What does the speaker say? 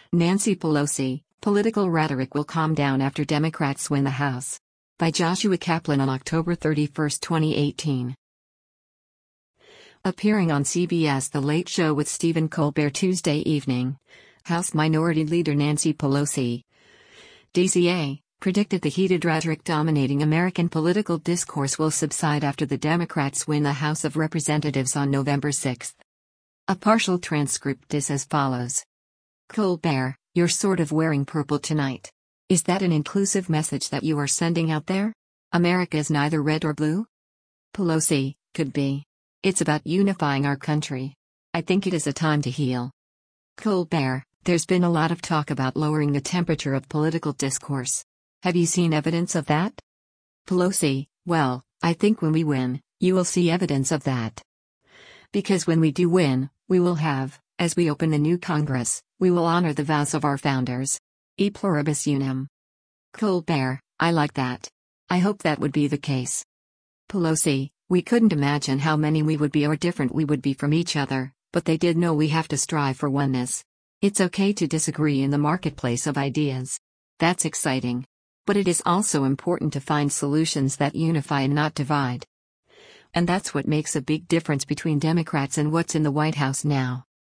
Nancy Pelosi, political rhetoric will calm down after Democrats win the House. By Joshua Kaplan on October 31, 2018. Appearing on CBS The Late Show with Stephen Colbert Tuesday evening, House Minority Leader Nancy Pelosi, DCA, predicted the heated rhetoric dominating American political discourse will subside after the Democrats win the House of Representatives on November 6. A partial transcript is as follows. Colbert, you're sort of wearing purple tonight. Is that an inclusive message that you are sending out there? America is neither red or blue? Pelosi, could be. It's about unifying our country. I think it is a time to heal. Colbert, there's been a lot of talk about lowering the temperature of political discourse. Have you seen evidence of that? Pelosi, well, I think when we win, you will see evidence of that. Because when we do win, we will have, as we open the new Congress, we will honor the vows of our founders. E pluribus unum. Colbert, I like that. I hope that would be the case. Pelosi, we couldn't imagine how many we would be or different we would be from each other, but they did know we have to strive for oneness. It's okay to disagree in the marketplace of ideas. That's exciting. But it is also important to find solutions that unify and not divide. And that's what makes a big difference between Democrats and what's in the White House now.